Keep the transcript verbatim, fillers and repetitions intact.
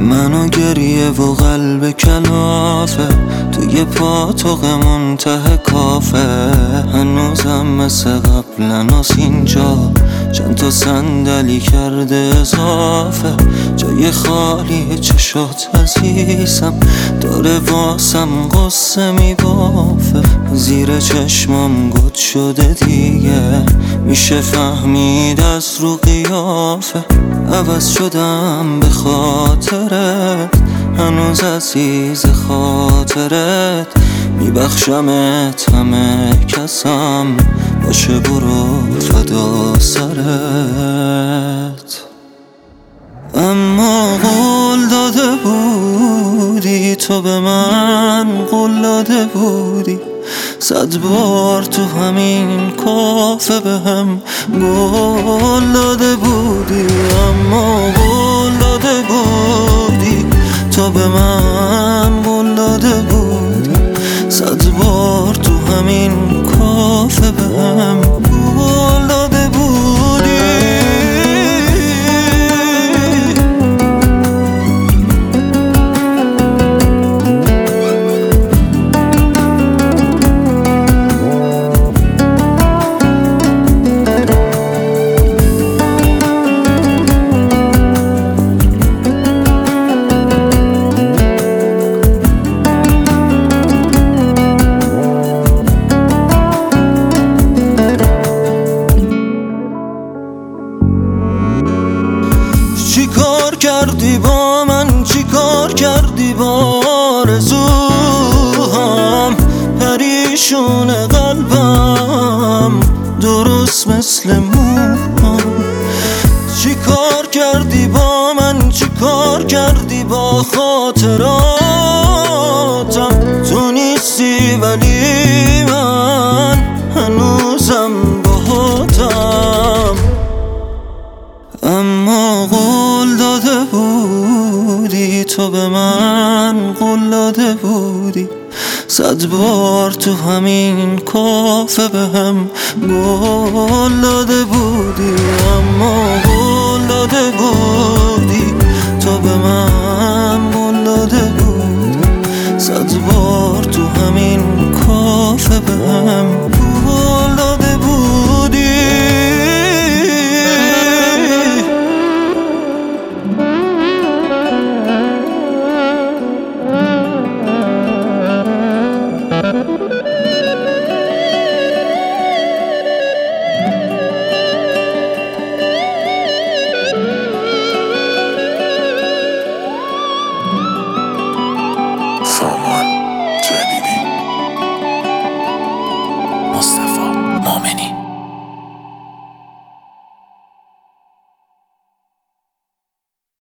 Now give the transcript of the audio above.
منو گریه و قلب کلافه، توی پاتوق منتهی کافه. هنوزم مثل قبلناس اینجا، چند تا صندلی کرده اضافه. جای خالی چشات عزیزم، داره واسم قصه میبافه. زیر چشمام گد شده دیگه، میشه فهمید از رو قیافه. عوض شدم به خاطرت، هنوز عزیز خاطرت. میبخشمت همه کسم، باشه برو فدا سرت. اما قول داده بودی تو به من، قول داده بودی صد بار تو همین کافه به هم قول داده بودی. اما قول داده بودی تو به من، قول داده بودی صد بار تو همین کافه به هم قول داده بودی. چی کار کردی با من، چی کار کردی با آرزوام؟ پریشون قلبم درست مثل موام. چی کار کردی با من، چی کار کردی با خاطراتم؟ تو نیستی ولی من هنوزم باهاتم. اما قول داده بودی تو به من، قول داده بودی صد بار تو همین کافه به هم قول داده بودی. اما قول داده بودی تو به من، قول داده بودی صد بار تو همین کافه به هم